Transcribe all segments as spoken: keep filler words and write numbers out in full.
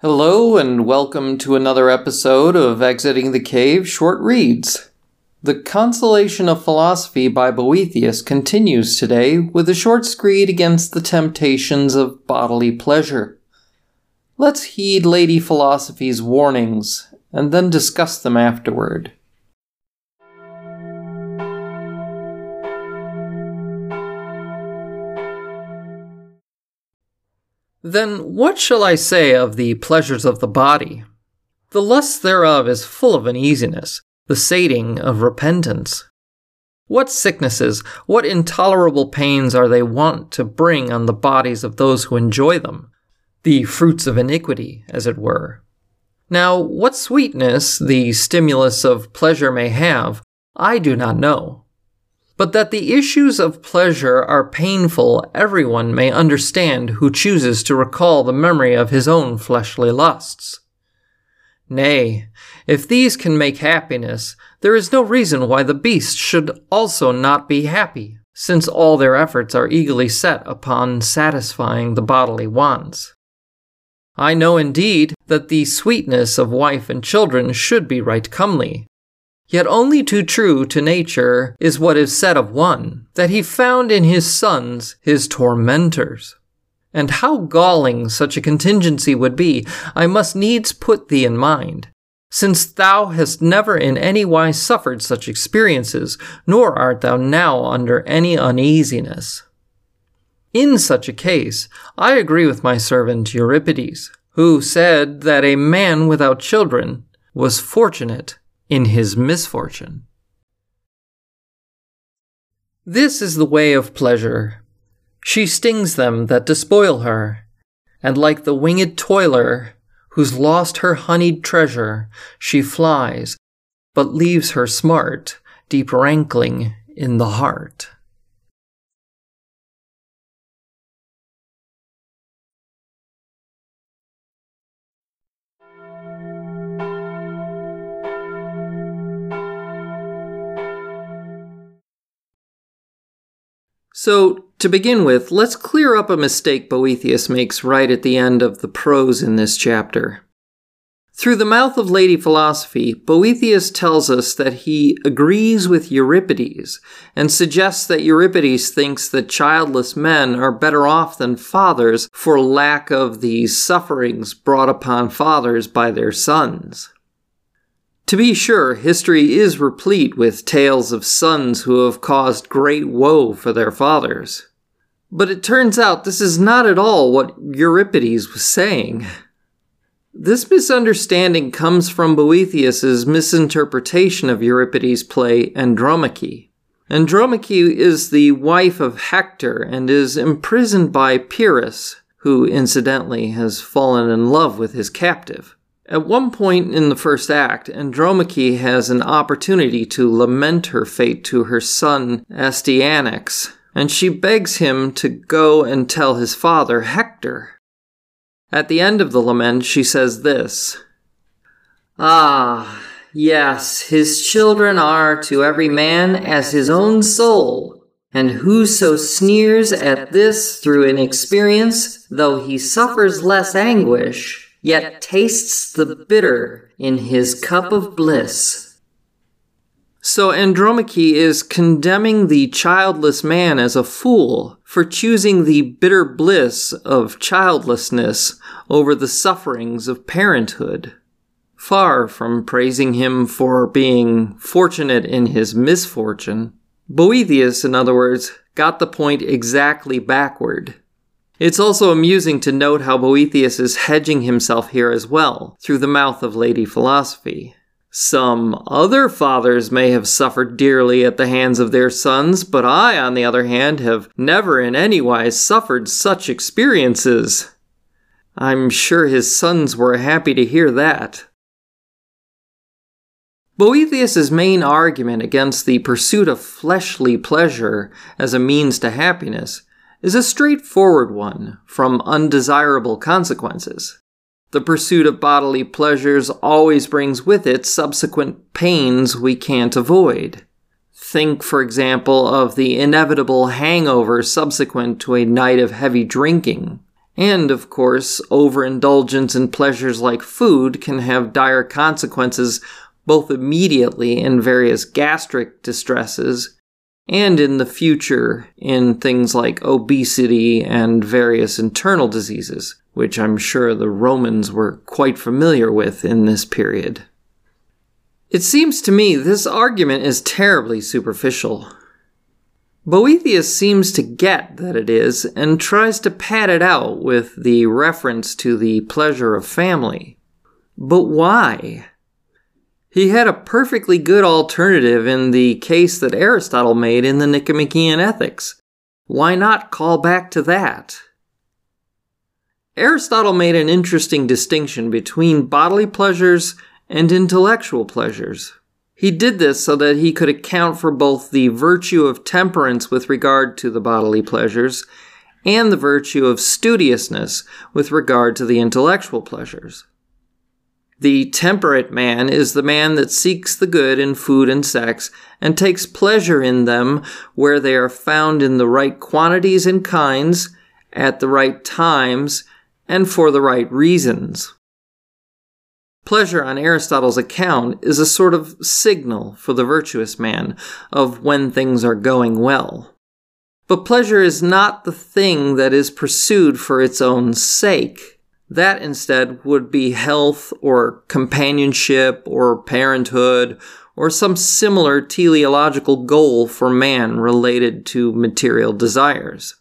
Hello and welcome to another episode of Exiting the Cave Short Reads. The Consolation of Philosophy by Boethius continues today with a short screed against the temptations of bodily pleasure. Let's heed Lady Philosophy's warnings and then discuss them afterward. Then what shall I say of the pleasures of the body? The lust thereof is full of uneasiness, the sating of repentance. What sicknesses, what intolerable pains are they wont to bring on the bodies of those who enjoy them, the fruits of iniquity, as it were. Now, what sweetness the stimulus of pleasure may have, I do not know. But that the issues of pleasure are painful, everyone may understand who chooses to recall the memory of his own fleshly lusts. Nay, if these can make happiness, there is no reason why the beasts should also not be happy, since all their efforts are eagerly set upon satisfying the bodily wants. I know indeed that the sweetness of wife and children should be right comely. Yet only too true to nature is what is said of one, that he found in his sons his tormentors. And how galling such a contingency would be, I must needs put thee in mind, since thou hast never in any wise suffered such experiences, nor art thou now under any uneasiness. In such a case, I agree with my servant Euripides, who said that a man without children was fortunate in his misfortune. This is the way of pleasure. She stings them that despoil her, and like the winged toiler, who's lost her honeyed treasure, she flies, but leaves her smart, deep rankling in the heart. So, to begin with, let's clear up a mistake Boethius makes right at the end of the prose in this chapter. Through the mouth of Lady Philosophy, Boethius tells us that he agrees with Euripides, and suggests that Euripides thinks that childless men are better off than fathers for lack of the sufferings brought upon fathers by their sons. To be sure, history is replete with tales of sons who have caused great woe for their fathers. But it turns out this is not at all what Euripides was saying. This misunderstanding comes from Boethius's misinterpretation of Euripides' play Andromache. Andromache is the wife of Hector and is imprisoned by Pyrrhus, who incidentally has fallen in love with his captive. At one point in the first act, Andromache has an opportunity to lament her fate to her son Astyanax, and she begs him to go and tell his father, Hector. At the end of the lament, she says this: "Ah, yes, his children are to every man as his own soul, and whoso sneers at this through inexperience, though he suffers less anguish, yet tastes the bitter in his cup of bliss." So Andromache is condemning the childless man as a fool for choosing the bitter bliss of childlessness over the sufferings of parenthood, far from praising him for being fortunate in his misfortune. Boethius, in other words, got the point exactly backward. It's also amusing to note how Boethius is hedging himself here as well, through the mouth of Lady Philosophy. Some other fathers may have suffered dearly at the hands of their sons, but I, on the other hand, have never in any wise suffered such experiences. I'm sure his sons were happy to hear that. Boethius's main argument against the pursuit of fleshly pleasure as a means to happiness is a straightforward one from undesirable consequences. The pursuit of bodily pleasures always brings with it subsequent pains we can't avoid. Think, for example, of the inevitable hangover subsequent to a night of heavy drinking, And, of course, overindulgence in pleasures like food can have dire consequences both immediately in various gastric distresses and in the future in things like obesity and various internal diseases, which I'm sure the Romans were quite familiar with in this period. It seems to me this argument is terribly superficial. Boethius seems to get that it is and tries to pad it out with the reference to the pleasure of family. But why? He had a perfectly good alternative in the case that Aristotle made in the Nicomachean Ethics. Why not call back to that? Aristotle made an interesting distinction between bodily pleasures and intellectual pleasures. He did this so that he could account for both the virtue of temperance with regard to the bodily pleasures and the virtue of studiousness with regard to the intellectual pleasures. The temperate man is the man that seeks the good in food and sex and takes pleasure in them where they are found in the right quantities and kinds, at the right times, and for the right reasons. Pleasure on Aristotle's account is a sort of signal for the virtuous man of when things are going well. But pleasure is not the thing that is pursued for its own sake. That instead would be health or companionship or parenthood or some similar teleological goal for man related to material desires.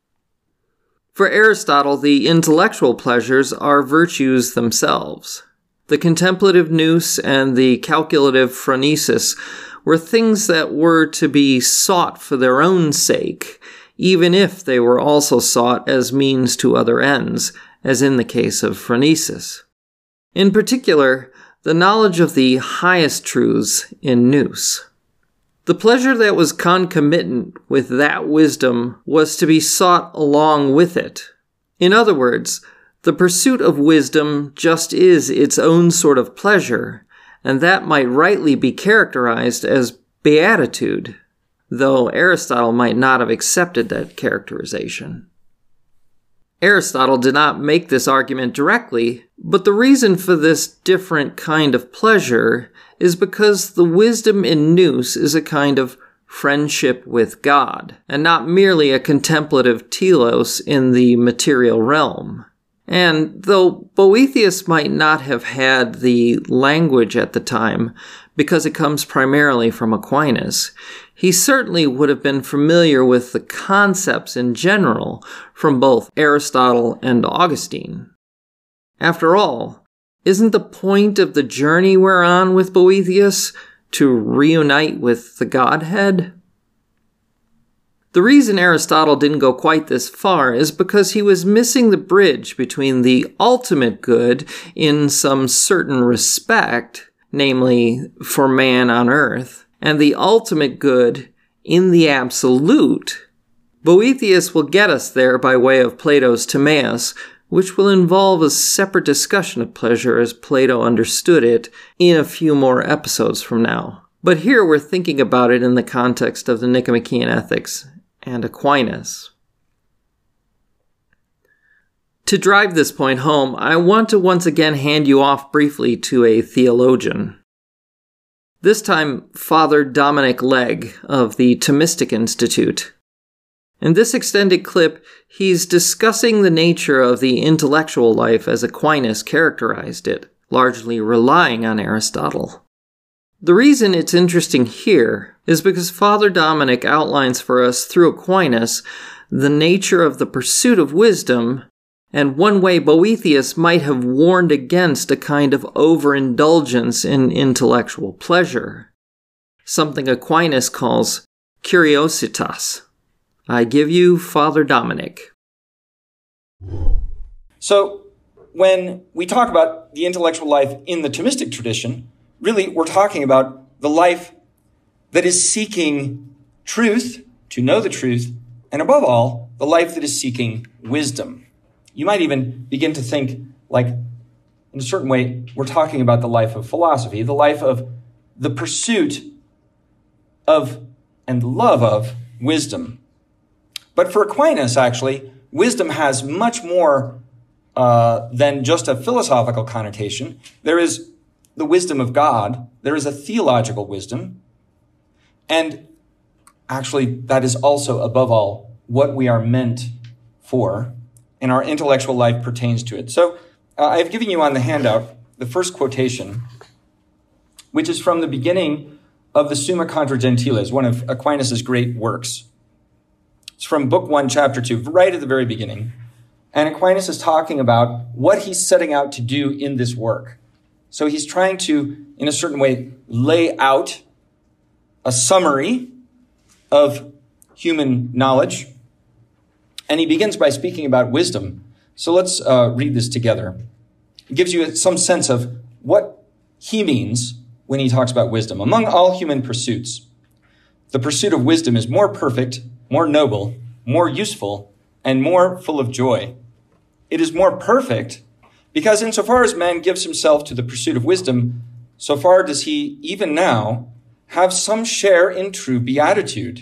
For Aristotle, the intellectual pleasures are virtues themselves. The contemplative nous and the calculative phronesis were things that were to be sought for their own sake, even if they were also sought as means to other ends, as in the case of phronesis. In particular, the knowledge of the highest truths in nous. The pleasure that was concomitant with that wisdom was to be sought along with it. In other words, the pursuit of wisdom just is its own sort of pleasure, and that might rightly be characterized as beatitude, though Aristotle might not have accepted that characterization. Aristotle did not make this argument directly, but the reason for this different kind of pleasure is because the wisdom in nous is a kind of friendship with God, and not merely a contemplative telos in the material realm. And though Boethius might not have had the language at the time, because it comes primarily from Aquinas, he certainly would have been familiar with the concepts in general from both Aristotle and Augustine. After all, isn't the point of the journey we're on with Boethius to reunite with the Godhead? The reason Aristotle didn't go quite this far is because he was missing the bridge between the ultimate good in some certain respect, namely for man on earth, and the ultimate good in the absolute. Boethius will get us there by way of Plato's Timaeus, which will involve a separate discussion of pleasure as Plato understood it in a few more episodes from now. But here we're thinking about it in the context of the Nicomachean Ethics and Aquinas. To drive this point home, I want to once again hand you off briefly to a theologian. This time, Father Dominic Legge of the Thomistic Institute. In this extended clip, he's discussing the nature of the intellectual life as Aquinas characterized it, largely relying on Aristotle. The reason it's interesting here is because Father Dominic outlines for us through Aquinas the nature of the pursuit of wisdom and one way Boethius might have warned against a kind of overindulgence in intellectual pleasure, something Aquinas calls curiositas. I give you Father Dominic. So, when we talk about the intellectual life in the Thomistic tradition, really we're talking about the life that is seeking truth, to know the truth, and above all, the life that is seeking wisdom. You might even begin to think, like, in a certain way, we're talking about the life of philosophy, the life of the pursuit of and love of wisdom. But for Aquinas, actually, wisdom has much more uh, than just a philosophical connotation. There is the wisdom of God. There is a theological wisdom. And actually, that is also, above all, what we are meant for, and our intellectual life pertains to it. So uh, I've given you on the handout the first quotation, which is from the beginning of the Summa Contra Gentiles, one of Aquinas' great works. It's from book one, chapter two, right at the very beginning. And Aquinas is talking about what he's setting out to do in this work. So he's trying to, in a certain way, lay out a summary of human knowledge. And he begins by speaking about wisdom. So let's uh, read this together. It gives you some sense of what he means when he talks about wisdom. Among all human pursuits, the pursuit of wisdom is more perfect, more noble, more useful, and more full of joy. It is more perfect because insofar as man gives himself to the pursuit of wisdom, so far does he, even now, have some share in true beatitude.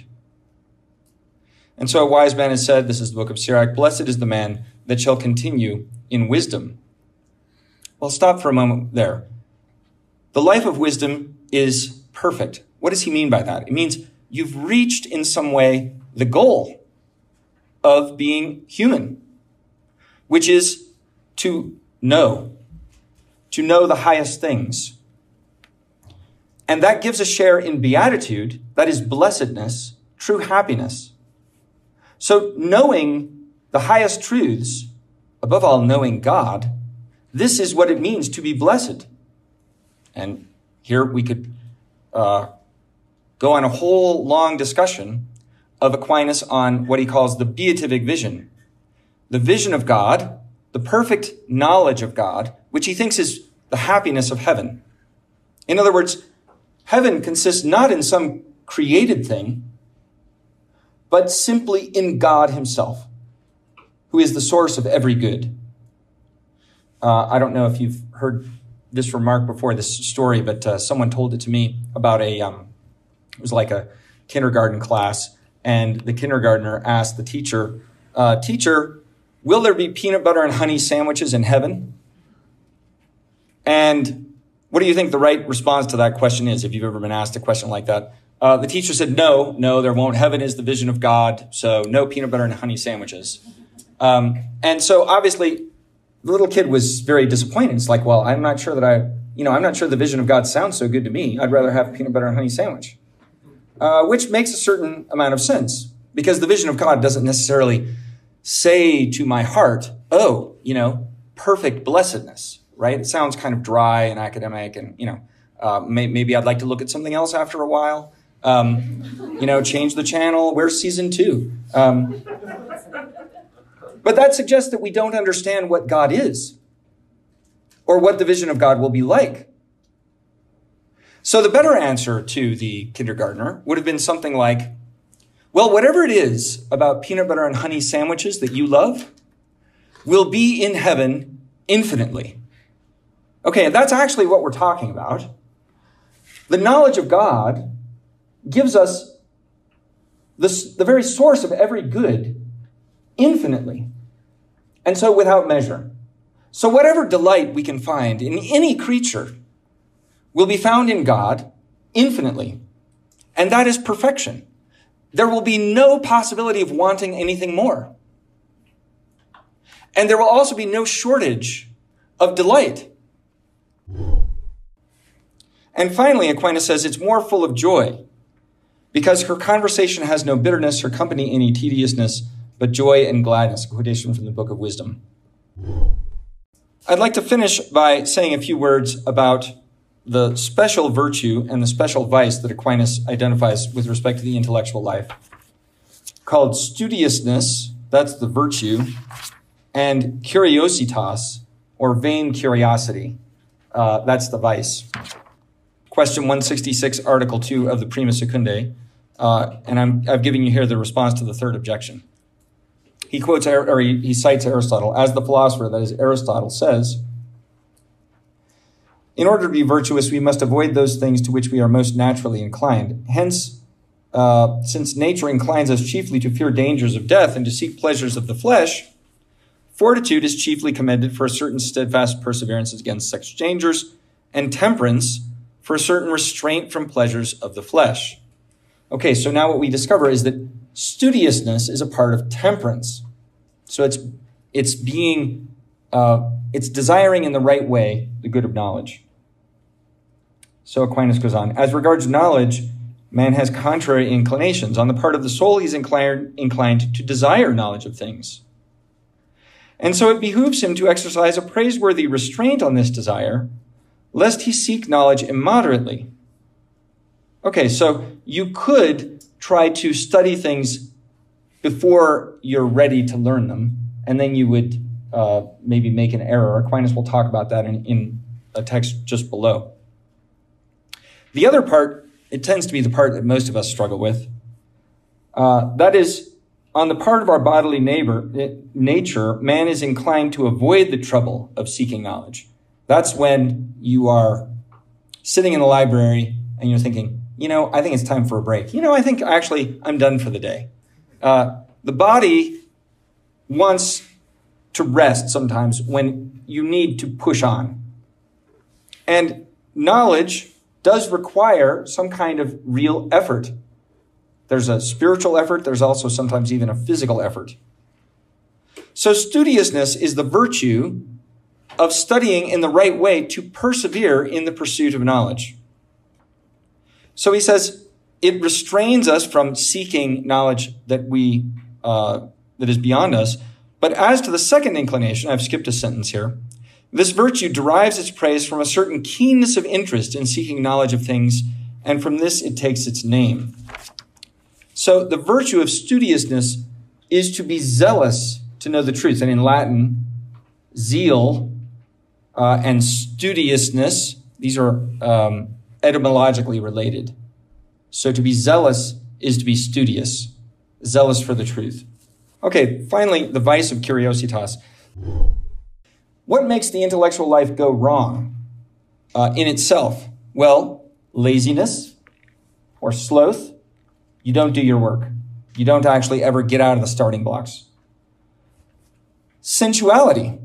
And so a wise man has said, this is the book of Sirach, blessed is the man that shall continue in wisdom. Well, stop for a moment there. The life of wisdom is perfect. What does he mean by that? It means you've reached in some way the goal of being human, which is to know, to know the highest things. And that gives a share in beatitude, that is blessedness, true happiness. So knowing the highest truths, above all knowing God, this is what it means to be blessed. And here we could uh, go on a whole long discussion of Aquinas on what he calls the beatific vision. The vision of God, the perfect knowledge of God, which he thinks is the happiness of heaven. In other words, heaven consists not in some created thing, but simply in God himself, who is the source of every good. Uh, I don't know if you've heard this remark before, this story, but uh, someone told it to me about a, um, it was like a kindergarten class, and the kindergartner asked the teacher, uh, teacher, will there be peanut butter and honey sandwiches in heaven? And what do you think the right response to that question is, if you've ever been asked a question like that? Uh, the teacher said, no, no, there won't. Heaven is the vision of God, so no peanut butter and honey sandwiches. Um, and so obviously, the little kid was very disappointed. It's like, well, I'm not sure that I, you know, I'm not sure the vision of God sounds so good to me. I'd rather have a peanut butter and honey sandwich, uh, which makes a certain amount of sense because the vision of God doesn't necessarily say to my heart, oh, you know, perfect blessedness, right? It sounds kind of dry and academic and, you know, uh, may, maybe I'd like to look at something else after a while. Um, you know, change the channel. Where's season two? Um, But that suggests that we don't understand what God is or what the vision of God will be like. So the better answer to the kindergartner would have been something like, well, whatever it is about peanut butter and honey sandwiches that you love will be in heaven infinitely. Okay, and that's actually what we're talking about. The knowledge of God gives us the, the very source of every good infinitely. And so without measure. So whatever delight we can find in any creature will be found in God infinitely. And that is perfection. There will be no possibility of wanting anything more. And there will also be no shortage of delight. And finally, Aquinas says it's more full of joy because her conversation has no bitterness, her company any tediousness, but joy and gladness, a quotation from the Book of Wisdom. I'd like to finish by saying a few words about the special virtue and the special vice that Aquinas identifies with respect to the intellectual life, called studiousness, that's the virtue, and curiositas, or vain curiosity, uh, that's the vice. Question one sixty-six, Article two of the Prima Secundae, uh, and I'm, I've given you here the response to the third objection. He quotes, or he, he cites Aristotle. As the philosopher, that is Aristotle, says, in order to be virtuous, we must avoid those things to which we are most naturally inclined. Hence, uh, since nature inclines us chiefly to fear dangers of death and to seek pleasures of the flesh, fortitude is chiefly commended for a certain steadfast perseverance against such dangers, and temperance for a certain restraint from pleasures of the flesh. Okay, so now what we discover is that studiousness is a part of temperance. So it's it's being, uh, it's desiring in the right way the good of knowledge. So Aquinas goes on, as regards knowledge, man has contrary inclinations. On the part of the soul, he's inclined, inclined to desire knowledge of things. And so it behooves him to exercise a praiseworthy restraint on this desire, lest he seek knowledge immoderately. Okay, so you could try to study things before you're ready to learn them, and then you would uh, maybe make an error. Aquinas will talk about that in, in a text just below. The other part, it tends to be the part that most of us struggle with. Uh, that is, on the part of our bodily neighbor, nature, man is inclined to avoid the trouble of seeking knowledge. That's when you are sitting in the library and you're thinking, you know, I think it's time for a break. You know, I think actually I'm done for the day. Uh, the body wants to rest sometimes when you need to push on. And knowledge does require some kind of real effort. There's a spiritual effort. There's also sometimes even a physical effort. So studiousness is the virtue of studying in the right way to persevere in the pursuit of knowledge. So he says it restrains us from seeking knowledge that we uh, that is beyond us. But as to the second inclination, I've skipped a sentence here. This virtue derives its praise from a certain keenness of interest in seeking knowledge of things, and from this it takes its name. So the virtue of studiousness is to be zealous to know the truth. And in Latin, zeal uh, and studiousness, these are um, etymologically related. So to be zealous is to be studious, zealous for the truth. Okay, finally, the vice of curiositas. What makes the intellectual life go wrong uh, in itself? Well, laziness or sloth. You don't do your work. You don't actually ever get out of the starting blocks. Sensuality.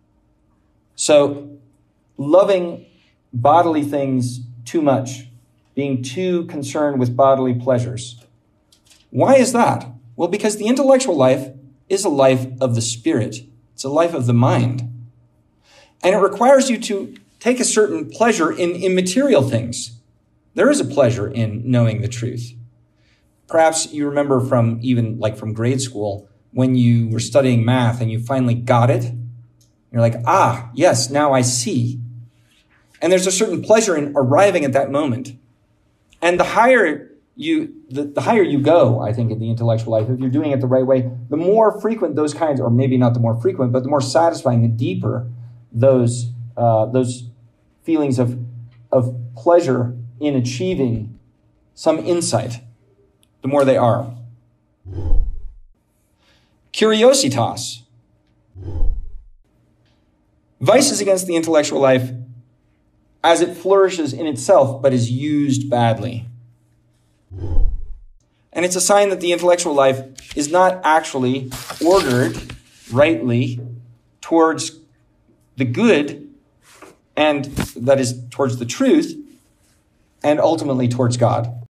So loving bodily things too much, being too concerned with bodily pleasures. Why is that? Well, because the intellectual life is a life of the spirit. It's a life of the mind. And it requires you to take a certain pleasure in immaterial things. There is a pleasure in knowing the truth. Perhaps you remember from even like from grade school when you were studying math and you finally got it. You're like, ah, yes, now I see. And there's a certain pleasure in arriving at that moment. And the higher you, the, the higher you go, I think, in the intellectual life, if you're doing it the right way, the more frequent those kinds, or maybe not the more frequent, but the more satisfying, the deeper those uh, those feelings of of pleasure in achieving some insight, the more they are. Curiositas. Vice is against the intellectual life as it flourishes in itself, but is used badly. And it's a sign that the intellectual life is not actually ordered rightly towards the good, and that is towards the truth, and ultimately towards God.